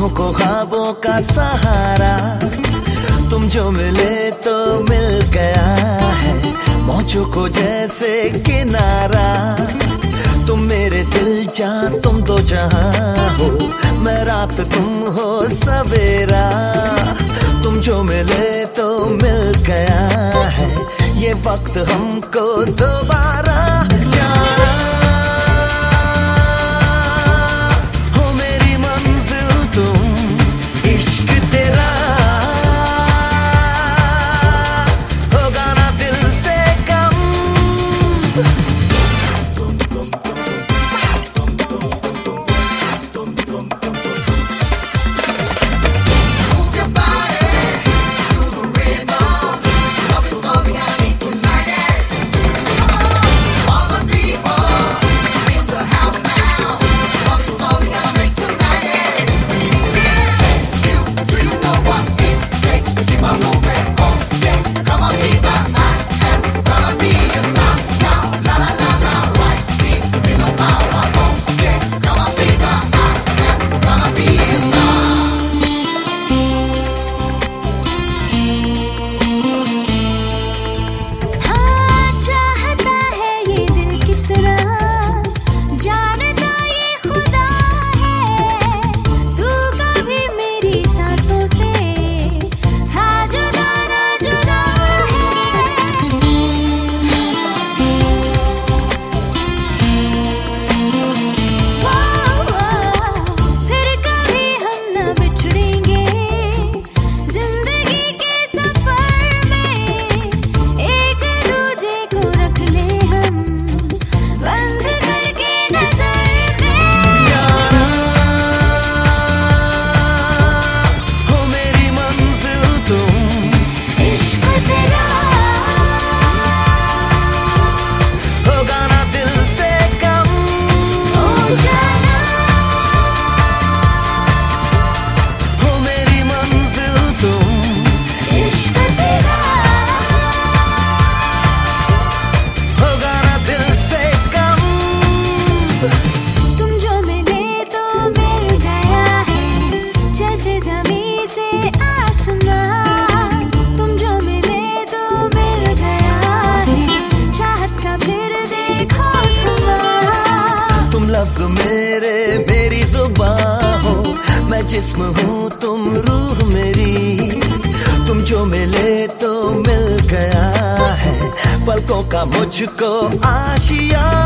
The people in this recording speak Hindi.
को ख्वाबों का सहारा, तुम जो मिले तो मिल गया है मौजों को जैसे किनारा। तुम मेरे दिल जा तुम दो जहां हो, मैं रात तुम हो सवेरा। तुम जो मिले तो मिल गया है ये वक्त हमको दोबारा जाना। लफ्ज़ मेरे मेरी जुबान हो, मैं जिस्म हूँ तुम रूह मेरी। तुम जो मिले तो मिल गया है पलकों का मुझको आशिया।